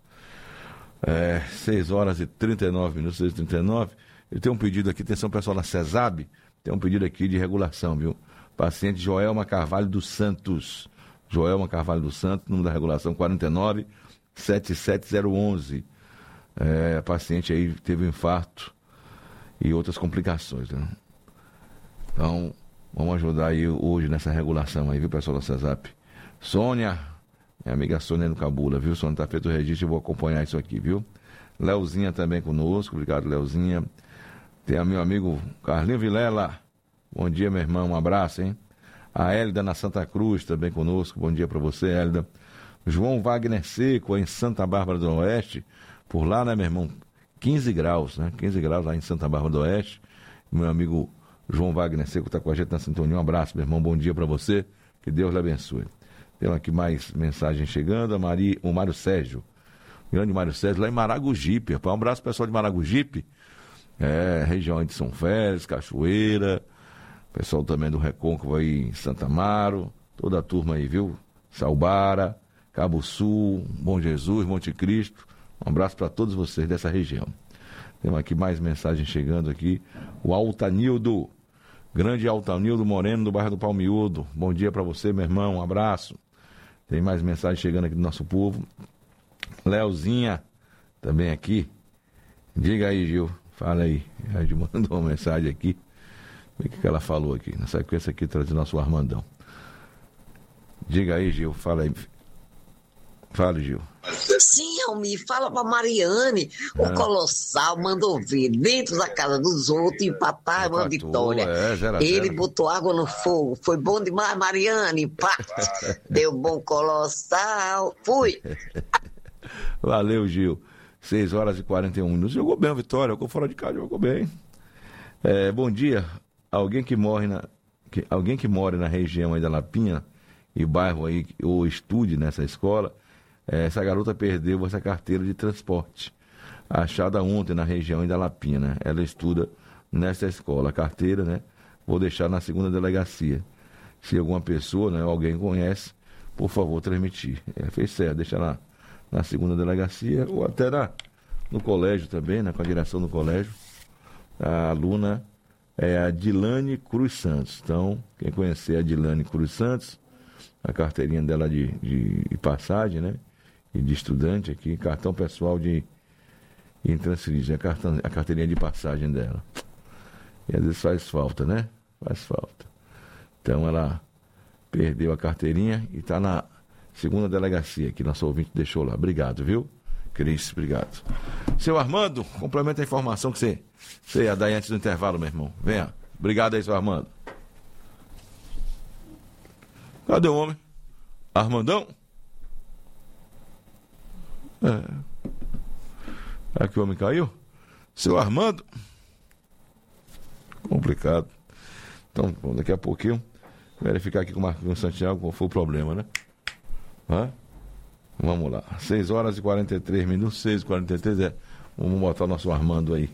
6 horas e 39 minutos, 6h39. Eu tenho um pedido aqui, atenção pessoal da CESAB, tem um pedido aqui de regulação, viu? Paciente Joelma Carvalho dos Santos. Joelma Carvalho dos Santos, número da regulação 4977011. A paciente aí teve um infarto e outras complicações, né? Então, vamos ajudar aí hoje nessa regulação aí, viu, pessoal da CESAP? Sônia, minha amiga Sônia do Cabula, viu, Sônia? Tá feito o registro, eu vou acompanhar isso aqui, viu? Leozinha também conosco, obrigado, Leozinha. Tem meu amigo Carlinho Vilela. Bom dia, meu irmão, um abraço, hein? A Hélida na Santa Cruz também conosco, bom dia para você, Hélida. João Wagner Seco, em Santa Bárbara do Oeste, por lá, né, meu irmão? 15 graus, né? 15 graus lá em Santa Bárbara do Oeste. Meu amigo João Wagner Seco está com a gente na sintonia. Um abraço, meu irmão, bom dia para você, que Deus lhe abençoe. Tem aqui mais mensagens chegando, o Mário Sérgio, o grande Mário Sérgio, lá em Maragogipe. Um abraço, pessoal de Maragogipe, região de São Félix, Cachoeira, pessoal também do Recôncavo aí em Santa Amaro, toda a turma aí, viu? Salbara, Cabo Sul, Bom Jesus, Monte Cristo. Um abraço para todos vocês dessa região. Temos aqui mais mensagens chegando aqui. O Altanildo, grande Altanildo Moreno, do bairro do Palmiúdo. Bom dia para você, meu irmão, um abraço. Tem mais mensagens chegando aqui do nosso povo. Leozinha, também aqui. Diga aí, Gil, fala aí. A Gil mandou uma mensagem aqui. O que ela falou aqui? Na sequência aqui, trazendo nosso Armandão. Diga aí, Gil, fala aí. Fala, Gil.
Sim, Almir, fala pra Mariane. O Colossal mandou ver dentro da casa dos outros, empatar uma vitória. 0-0. Ele botou água no fogo. Foi bom demais, Mariane. Empate. Deu bom, Colossal. Fui.
Valeu, Gil. 6 horas e 41 minutos. Jogou bem a vitória. Jogou fora de casa, jogou bem. Bom dia. Alguém que mora na região aí da Lapinha e bairro aí, ou estude nessa escola, essa garota perdeu essa carteira de transporte, achada ontem na região aí da Lapinha, né? Ela estuda nessa escola, a carteira, né? Vou deixar na segunda delegacia. Se alguma pessoa, né, alguém conhece, por favor, transmitir. Fez certo, deixa lá na segunda delegacia, ou até no colégio também, né, com a direção do colégio. A aluna é a Dilane Cruz Santos. Então, quem conhecer a Dilane Cruz Santos, a carteirinha dela de passagem, né? E de estudante aqui, cartão pessoal de intransferível, a carteirinha de passagem dela. E às vezes faz falta, né? Faz falta. Então ela perdeu a carteirinha e está na segunda delegacia que nosso ouvinte deixou lá. Obrigado, viu? Cris, obrigado. Seu Armando, complementa a informação que você ia dar antes do intervalo, meu irmão. Venha. Obrigado aí, seu Armando. Cadê o homem? Armandão? Aqui o homem caiu? Seu Armando? Complicado. Então, daqui a pouquinho, verificar aqui com o Marquinhos Santiago qual foi o problema, né? Vamos lá. 6 horas e 43 minutos, 6h43, vamos botar o nosso Armando aí.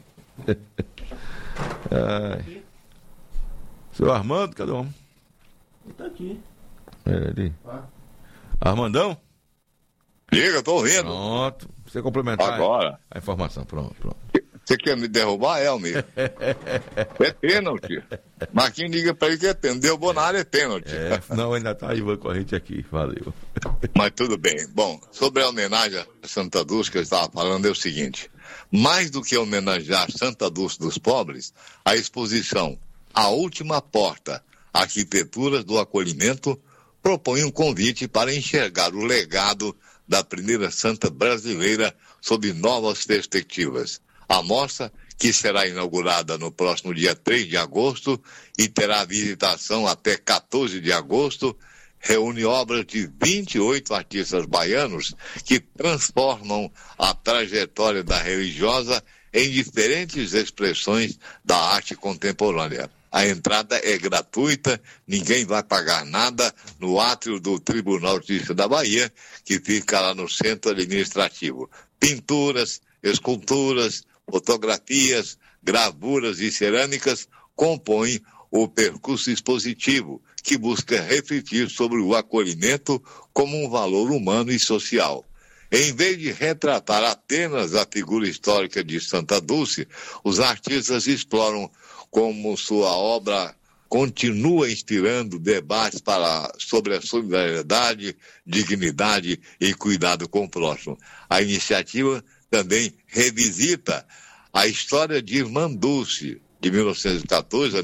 Seu Armando, cadê o homem?
Ele tá aqui.
Ali. Armandão?
Diga, tô ouvindo.
Pronto. Você complementar
agora
a informação. Pronto.
Você quer me derrubar, Elmir? É pênalti. Marquinhos liga pra ele que é pênalti. Derrubou na área, é pênalti.
Não, ainda tá aí com a gente aqui. Valeu.
Mas tudo bem. Bom, sobre a homenagem a Santa Dulce que eu estava falando é o seguinte. Mais do que homenagear Santa Dulce dos Pobres, a exposição A Última Porta, Arquiteturas do Acolhimento, propõe um convite para enxergar o legado da primeira santa brasileira sob novas perspectivas. A mostra, que será inaugurada no próximo dia 3 de agosto e terá visitação até 14 de agosto, reúne obras de 28 artistas baianos que transformam a trajetória da religiosa em diferentes expressões da arte contemporânea. A entrada é gratuita, ninguém vai pagar nada no átrio do Tribunal de Justiça da Bahia, que fica lá no centro administrativo. Pinturas, esculturas, fotografias, gravuras e cerâmicas compõem o percurso expositivo, que busca refletir sobre o acolhimento como um valor humano e social. Em vez de retratar apenas a figura histórica de Santa Dulce, os artistas exploram como sua obra continua inspirando debates sobre a solidariedade, dignidade e cuidado com o próximo. A iniciativa também revisita a história de Irmã Dulce, de 1914 a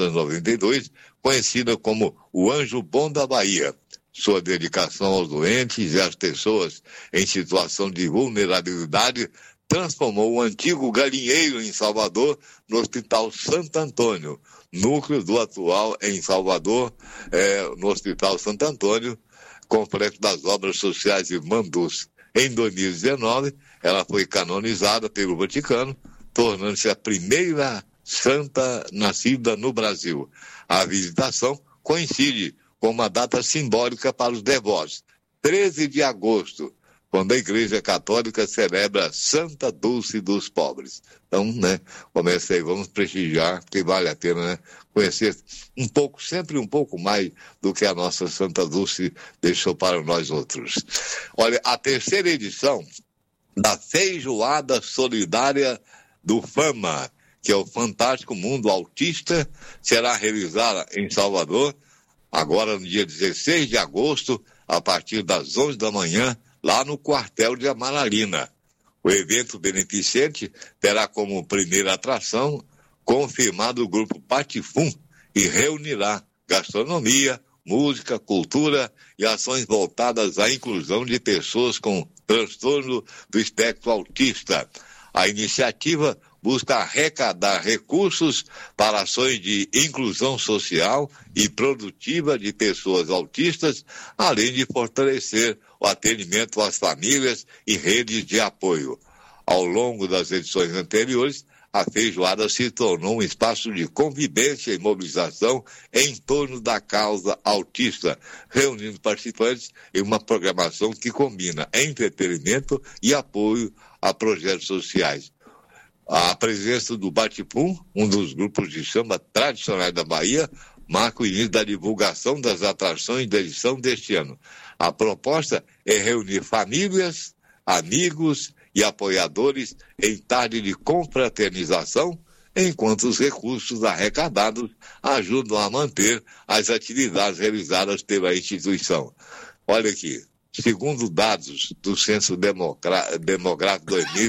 1992, conhecida como o Anjo Bom da Bahia. Sua dedicação aos doentes e às pessoas em situação de vulnerabilidade transformou o antigo galinheiro em Salvador no Hospital Santo Antônio, núcleo do atual em Salvador, no Hospital Santo Antônio, complexo das obras sociais de Irmã Dulce. Em 2019, ela foi canonizada pelo Vaticano, tornando-se a primeira santa nascida no Brasil. A visitação coincide com uma data simbólica para os devotos, 13 de agosto, quando a Igreja Católica celebra Santa Dulce dos Pobres. Então, começa aí, vamos prestigiar, porque vale a pena, conhecer um pouco, sempre um pouco mais do que a nossa Santa Dulce deixou para nós outros. Olha, a terceira edição da Feijoada Solidária do Fama, que é o Fantástico Mundo Autista, será realizada em Salvador, agora no dia 16 de agosto, a partir das 11 da manhã, lá no quartel de Amaralina. O evento beneficente terá como primeira atração confirmado o grupo Patifum e reunirá gastronomia, música, cultura e ações voltadas à inclusão de pessoas com transtorno do espectro autista. A iniciativa busca arrecadar recursos para ações de inclusão social e produtiva de pessoas autistas, além de fortalecer o atendimento às famílias e redes de apoio. Ao longo das edições anteriores, a feijoada se tornou um espaço de convivência e mobilização em torno da causa autista, reunindo participantes em uma programação que combina entretenimento e apoio a projetos sociais. A presença do Batipum, um dos grupos de samba tradicionais da Bahia, marca o início da divulgação das atrações da edição deste ano. A proposta é reunir famílias, amigos e apoiadores em tarde de confraternização, enquanto os recursos arrecadados ajudam a manter as atividades realizadas pela instituição. Olha aqui, segundo dados do Censo Demográfico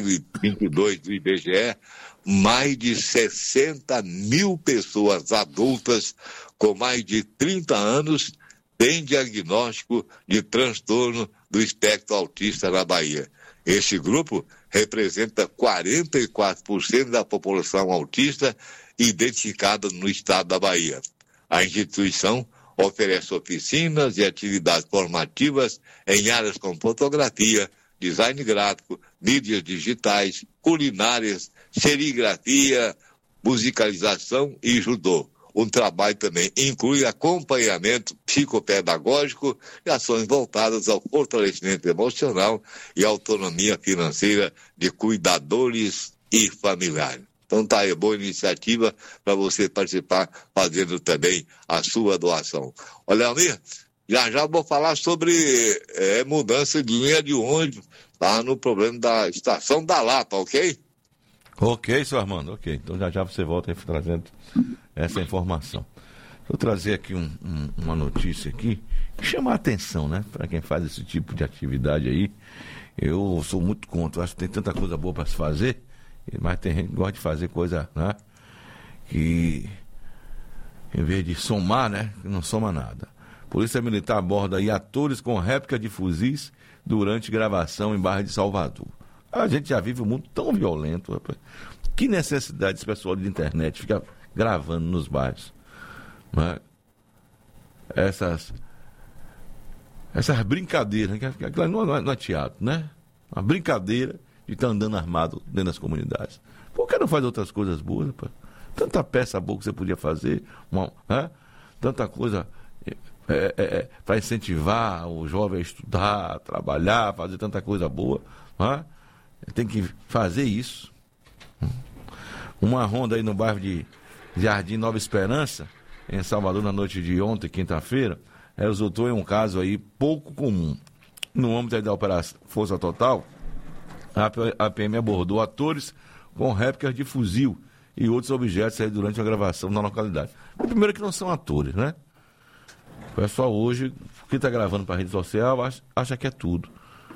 2022 do IBGE, mais de 60 mil pessoas adultas com mais de 30 anos têm diagnóstico de transtorno do espectro autista na Bahia. Este grupo representa 44% da população autista identificada no estado da Bahia. A instituição oferece oficinas e atividades formativas em áreas como fotografia, design gráfico, mídias digitais, culinárias, serigrafia, musicalização e judô. O trabalho também inclui acompanhamento psicopedagógico e ações voltadas ao fortalecimento emocional e autonomia financeira de cuidadores e familiares. Então tá aí, boa iniciativa para você participar, fazendo também a sua doação. Olha, Almir, já vou falar sobre mudança de linha de ônibus lá no problema da Estação da Lapa, ok?
Ok, seu Armando, ok. Então já você volta aí trazendo essa informação. Vou trazer aqui uma notícia aqui que chama a atenção, né? Para quem faz esse tipo de atividade aí. Eu sou muito contra, acho que tem tanta coisa boa para se fazer, mas tem gente que gosta de fazer coisa, né? Que em vez de somar, né? Não soma nada. Polícia Militar aborda aí atores com réplica de fuzis durante gravação em Barra de Salvador. A gente já vive um mundo tão violento, rapaz. Que necessidade desse pessoal de internet ficar gravando nos bairros, né? essas brincadeiras, que aquilo não é teatro, né? Uma brincadeira de estar andando armado dentro das comunidades. Por que não faz outras coisas boas, rapaz? Tanta peça boa que você podia fazer, tanta coisa para incentivar o jovem a estudar, a trabalhar, fazer tanta coisa boa. Tem que fazer isso. Uma ronda aí no bairro de Jardim Nova Esperança, em Salvador, na noite de ontem, quinta-feira, resultou em um caso aí pouco comum. No âmbito da Operação Força Total, a PM abordou atores com réplicas de fuzil e outros objetos aí durante a gravação na localidade. Primeiro que não são atores, né? O pessoal hoje, quem está gravando para a rede social, acha que é tudo.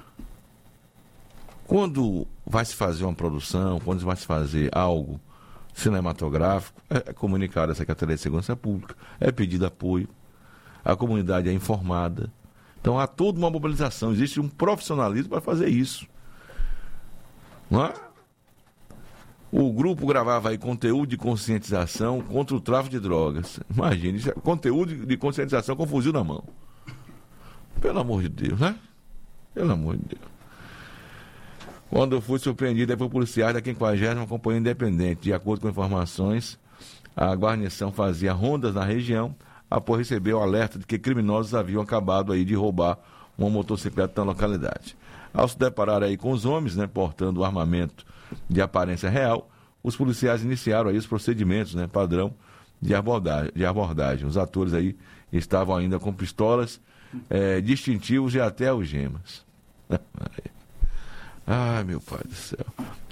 Quando vai se fazer uma produção, quando vai se fazer algo cinematográfico, é comunicado à Secretaria de Segurança Pública, é pedido apoio, a comunidade é informada. Então há toda uma mobilização, existe um profissionalismo para fazer isso. Não é? O grupo gravava aí conteúdo de conscientização contra o tráfico de drogas. Imagine, isso é conteúdo de conscientização com fuzil na mão. Pelo amor de Deus, né? Pelo amor de Deus. Quando eu fui surpreendido por policiais da 50ª Companhia Independente, de acordo com informações, a guarnição fazia rondas na região após receber o alerta de que criminosos haviam acabado aí de roubar uma motocicleta na localidade. Ao se deparar aí com os homens, né, portando o armamento de aparência real, os policiais iniciaram aí os procedimentos, né, padrão de abordagem. Os atores aí estavam ainda com pistolas, distintivos e até algemas. Ai, meu pai do céu.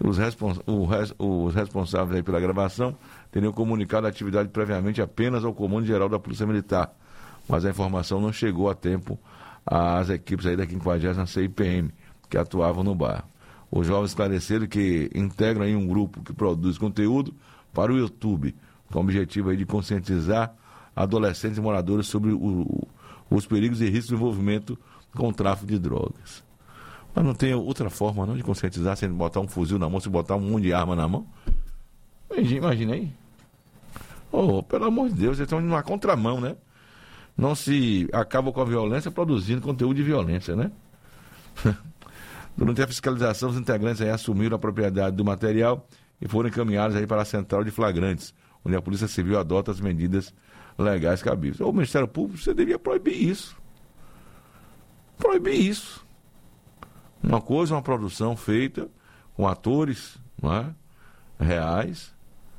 Os responsáveis aí pela gravação teriam comunicado a atividade previamente apenas ao Comando Geral da Polícia Militar, mas a informação não chegou a tempo às equipes aí da 50ª CIPM, que atuavam no bairro. Os jovens esclareceram que integram aí um grupo que produz conteúdo para o YouTube, com o objetivo aí de conscientizar adolescentes e moradores sobre os perigos e riscos de envolvimento com o tráfico de drogas. Mas não tem outra forma não de conscientizar sem botar um fuzil na mão, se botar um monte de arma na mão? Imagina aí. Pelo amor de Deus, eles estão indo na contramão, né? Não se acaba com a violência produzindo conteúdo de violência, né? Durante a fiscalização, os integrantes aí assumiram a propriedade do material e foram encaminhados aí para a central de flagrantes, onde a Polícia Civil adota as medidas legais cabíveis. O Ministério Público, você devia proibir isso. Proibir isso. Uma coisa, uma produção feita com atores, não é, reais,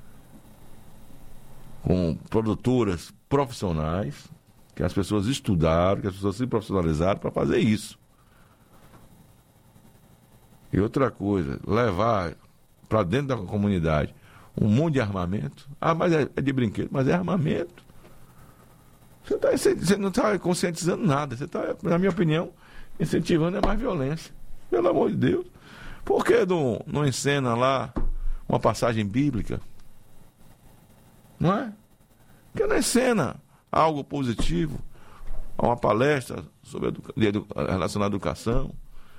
com produtoras profissionais, que as pessoas estudaram, que as pessoas se profissionalizaram para fazer isso. E outra coisa, levar para dentro da comunidade um monte de armamento. Mas é de brinquedo, mas é armamento. Você não está conscientizando nada. Você está, na minha opinião, incentivando mais violência. Pelo amor de Deus. Por que não encena lá uma passagem bíblica? Não é? Por que não encena algo positivo? Uma palestra sobre relacionada à educação?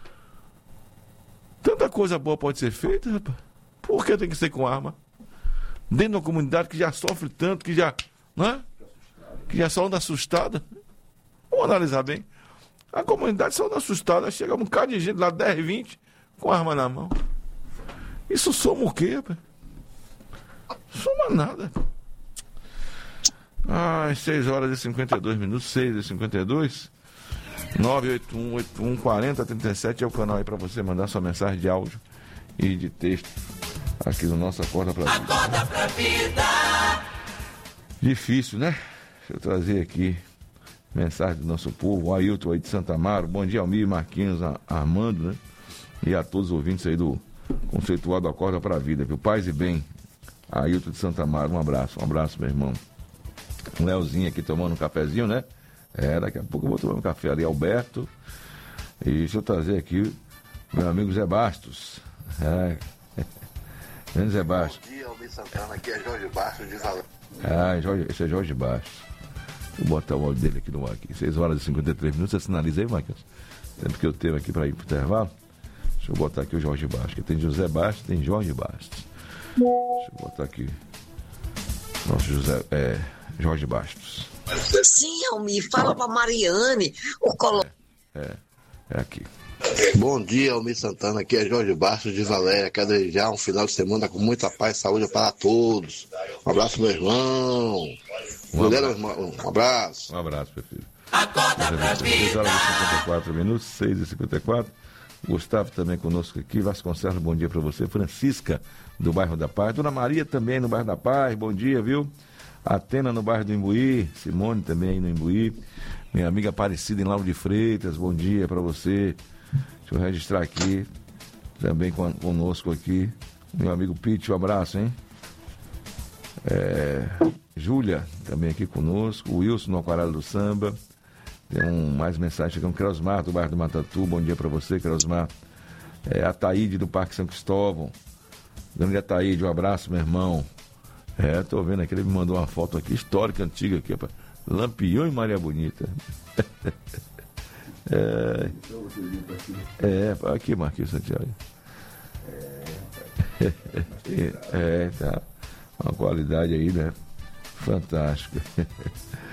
Tanta coisa boa pode ser feita, rapaz. Por que tem que ser com arma? Dentro de uma comunidade que já sofre tanto, que já, não é? Que já só anda assustada. Vamos analisar bem. A comunidade só anda assustada, chega um bocado de gente lá, 10, 20, com arma na mão. Isso soma o quê, rapaz? Soma nada. 6h52, 6h52. 981814037 é o canal aí para você mandar sua mensagem de áudio e de texto aqui no nosso Acorda Pra Vida. Acorda Pra Vida! Difícil, né? Deixa eu trazer aqui mensagem do nosso povo. O Ailton aí de Santa Amaro. Bom dia, Almir, Marquinhos, Armando, né? E a todos os ouvintes aí do conceituado Acorda Pra Vida, viu? Paz e bem. Ailton de Santa Amaro, um abraço, meu irmão. O Leozinho aqui tomando um cafezinho, né? Daqui a pouco eu vou tomar um café ali, Alberto. E deixa eu trazer aqui meu amigo Zé Bastos. Zé Bastos.
Bom dia, Almir Santana, aqui é Jorge Bastos de Valência.
Esse é Jorge Bastos. Vou botar o áudio dele aqui no ar. 6h53. Você sinaliza aí, Marcos? Sempre que eu tenho aqui para ir pro intervalo. Deixa eu botar aqui o Jorge Bastos. Que tem José Bastos, tem Jorge Bastos. Deixa eu botar aqui. Nosso Jorge Bastos.
Sim, Almir, fala pra Mariane.
É aqui.
Bom dia, Almir Santana. Aqui é Jorge Bastos de Valéria. Quero desejar um final de semana com muita paz e saúde para todos. Um abraço, meu irmão. Um abraço.
Um abraço, meu filho. Acorda pra vida. 6h54, 6h54. Gustavo também conosco aqui. Vasconcelos, bom dia para você. Francisca, do bairro da Paz. Dona Maria também no bairro da Paz, bom dia, viu? Atena no bairro do Imbuí. Simone também aí no Imbuí. Minha amiga Aparecida em Lauro de Freitas, bom dia para você. Deixa eu registrar aqui, também conosco aqui, meu amigo Pete, um abraço, hein? Júlia, também aqui conosco, o Wilson no Aquarela do Samba, tem mais mensagem chegando, Creusmar, do bairro do Matatu, bom dia para você, Creusmar. A Taíde do Parque São Cristóvão, grande Ataíde, um abraço, meu irmão. Tô vendo aqui, ele me mandou uma foto aqui, histórica, antiga aqui, rapaz. Lampião e Maria Bonita. Aqui, Marquinhos Santiago. Tá. Uma qualidade aí, né? Fantástica.